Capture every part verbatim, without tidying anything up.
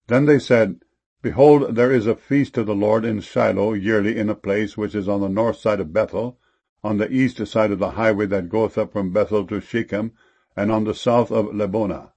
Then they said, Behold, there is a feast of the Lord in Shiloh yearly in a place which is on the north side of Bethel, on the east side of the highway that goeth up from Bethel to Shechem, and on the south of Lebonah.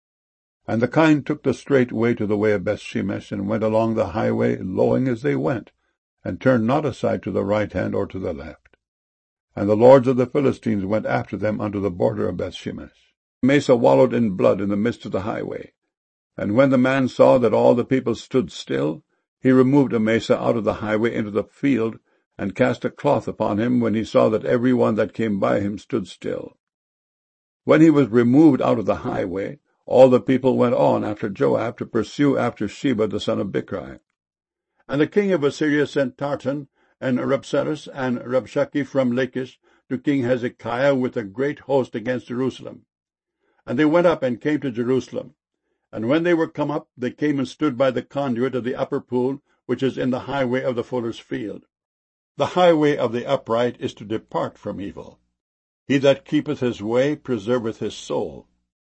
And the kine took the straight way to the way of Bethshemesh, and went along the highway, lowing as they went, and turned not aside to the right hand or to the left. And the lords of the Philistines went after them unto the border of Bethshemesh. Mesa wallowed in blood in the midst of the highway. And when the man saw that all the people stood still, he removed Amasa out of the highway into the field, and cast a cloth upon him when he saw that every one that came by him stood still. When he was removed out of the highway, all the people went on after Joab to pursue after Sheba the son of Bichri. And the king of Assyria sent Tartan and Rabsaris and Rabshakeh from Lachish to King Hezekiah with a great host against Jerusalem. And they went up and came to Jerusalem. And when they were come up, they came and stood by the conduit of the upper pool, which is in the highway of the fuller's field. The highway of the upright is to depart from evil. He that keepeth his way preserveth his soul.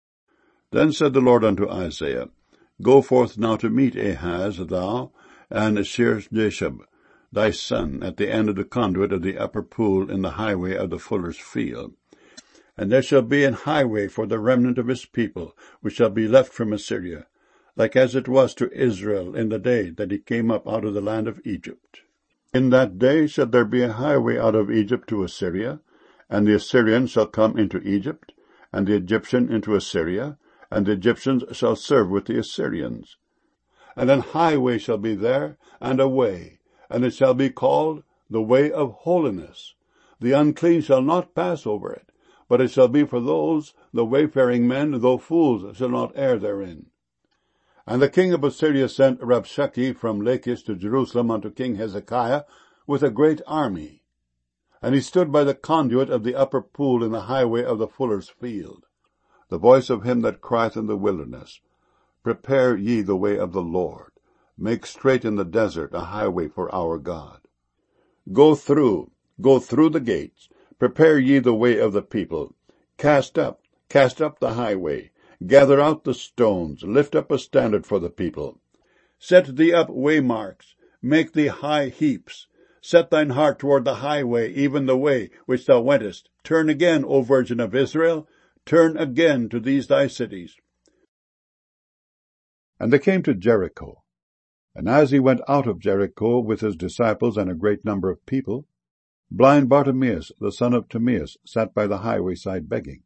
Then said the Lord unto Isaiah, Go forth now to meet Ahaz, thou, and Shear-jashub, thy son, at the end of the conduit of the upper pool in the highway of the fuller's field. And there shall be an highway for the remnant of his people, which shall be left from Assyria, like as it was to Israel in the day that he came up out of the land of Egypt. In that day shall there be a highway out of Egypt to Assyria, and the Assyrian shall come into Egypt, and the Egyptian into Assyria, and the Egyptians shall serve with the Assyrians. And an highway shall be there, and a way, and it shall be called the way of holiness. The unclean shall not pass over it, but it shall be for those, the wayfaring men, though fools, shall not err therein. And the king of Assyria sent Rabshakeh from Lachish to Jerusalem unto King Hezekiah with a great army. And he stood by the conduit of the upper pool in the highway of the fuller's field. The voice of him that crieth in the wilderness, Prepare ye the way of the Lord, make straight in the desert a highway for our God. Go through, go through the gates, prepare ye the way of the people. Cast up, cast up the highway. Gather out the stones. Lift up a standard for the people. Set thee up waymarks. Make thee high heaps. Set thine heart toward the highway, even the way which thou wentest. Turn again, O Virgin of Israel. Turn again to these thy cities. And they came to Jericho. And as he went out of Jericho with his disciples and a great number of people, blind Bartimaeus, the son of Timaeus, sat by the highway side begging.